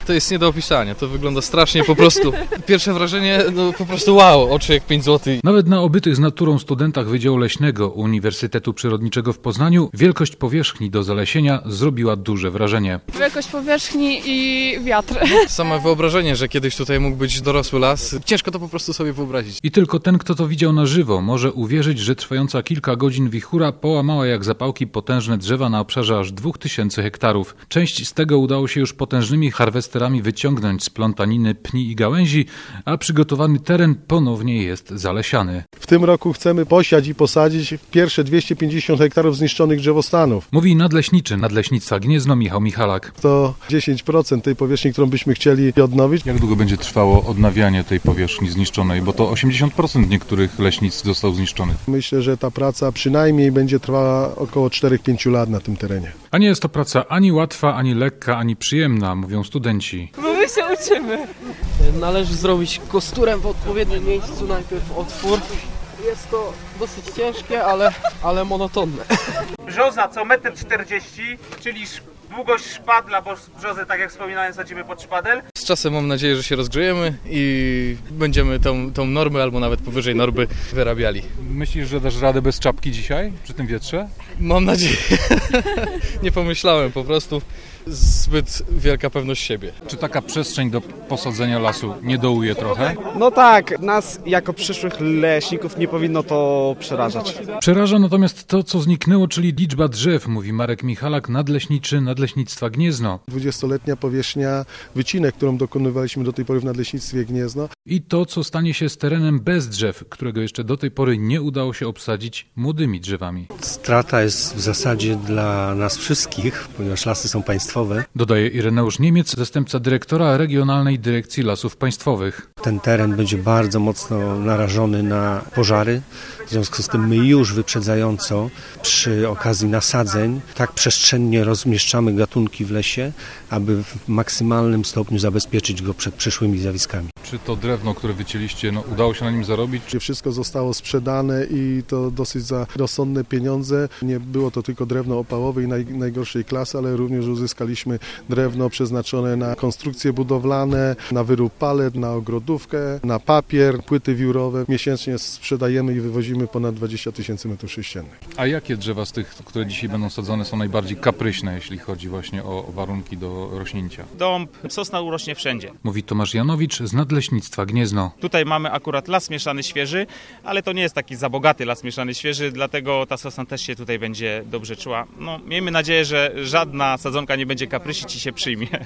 To jest nie do opisania, to wygląda strasznie po prostu. Pierwsze wrażenie, po prostu wow, oczy jak 5 zł. Nawet na obytych z naturą studentach Wydziału Leśnego Uniwersytetu Przyrodniczego w Poznaniu wielkość powierzchni do zalesienia zrobiła duże wrażenie. Wielkość powierzchni i wiatr. Same wyobrażenie, że kiedyś tutaj mógł być dorosły las, ciężko to po prostu sobie wyobrazić. I tylko ten, kto to widział na żywo, może uwierzyć, że trwająca kilka godzin wichura połamała jak zapałki potężne drzewa na obszarze aż 2000 hektarów. Część z tego udało się już potężnymi harwesterami wyciągnąć z plątaniny pni i gałęzi, a przygotowany teren ponownie jest zalesiany. W tym roku chcemy posiać i posadzić pierwsze 250 hektarów zniszczonych drzewostanów. Mówi nadleśniczy Nadleśnictwa Gniezno Michał Michalak. To 10% tej powierzchni, którą byśmy chcieli odnowić. Jak długo będzie trwało odnawianie tej powierzchni zniszczonej? Bo to 80% niektórych leśnic został zniszczonych. Myślę, że ta praca przynajmniej będzie trwała około 4-5 lat na tym terenie. A nie jest to praca ani łatwa, ani lekka, ani przyjemna, mówią studenci. Bo my się uczymy. Należy zrobić kosturem w odpowiednim miejscu najpierw otwór. Jest to dosyć ciężkie, ale monotonne. Brzoza co 1,40 m, czyli długość szpadla, bo brzozę, tak jak wspominałem, sadzimy pod szpadel. Z czasem mam nadzieję, że się rozgrzejemy i będziemy tą normę albo nawet powyżej normy wyrabiali. Myślisz, że dasz radę bez czapki dzisiaj, przy tym wietrze? Mam nadzieję. Nie pomyślałem, po prostu zbyt wielka pewność siebie. Czy taka przestrzeń do posadzenia lasu nie dołuje trochę? No tak, nas jako przyszłych leśników nie powinno to przerażać. Przeraża natomiast to, co zniknęło, czyli liczba drzew, mówi Marek Michalak, nadleśniczy Nadleśnictwa Gniezno. 20-letnia powierzchnia wycinek, którą dokonywaliśmy do tej pory w Nadleśnictwie Gniezno. I to, co stanie się z terenem bez drzew, którego jeszcze do tej pory nie udało się obsadzić młodymi drzewami. Strata jest w zasadzie dla nas wszystkich, ponieważ lasy są państwowe. Dodaje Ireneusz Niemiec, zastępca dyrektora Regionalnej Dyrekcji Lasów Państwowych. Ten teren będzie bardzo mocno narażony na pożary. W związku z tym my już wyprzedzająco przy okazji nasadzeń tak przestrzennie rozmieszczamy gatunki w lesie, aby w maksymalnym stopniu zabezpieczyć go przed przyszłymi zjawiskami. Czy to drewno, które wycięliście, udało się na nim zarobić? Wszystko zostało sprzedane i to dosyć za rozsądne pieniądze. Nie było to tylko drewno opałowe i najgorszej klasy, ale również uzyskaliśmy drewno przeznaczone na konstrukcje budowlane, na wyrób palet, na ogrodówkę, na papier, płyty wiórowe. Miesięcznie sprzedajemy i wywozimy ponad 20 000 m3. A jakie drzewa z tych, które dzisiaj będą sadzone, są najbardziej kapryśne, jeśli chodzi właśnie o warunki do rośnięcia? Dąb, sosna urośnie wszędzie. Mówi Tomasz Janowicz z Nadleśnictwa Gniezno. Tutaj mamy akurat las mieszany świeży, ale to nie jest taki za bogaty las mieszany świeży, dlatego ta sosna też się tutaj będzie dobrze czuła. Miejmy nadzieję, że żadna sadzonka nie będzie kaprysić i się przyjmie.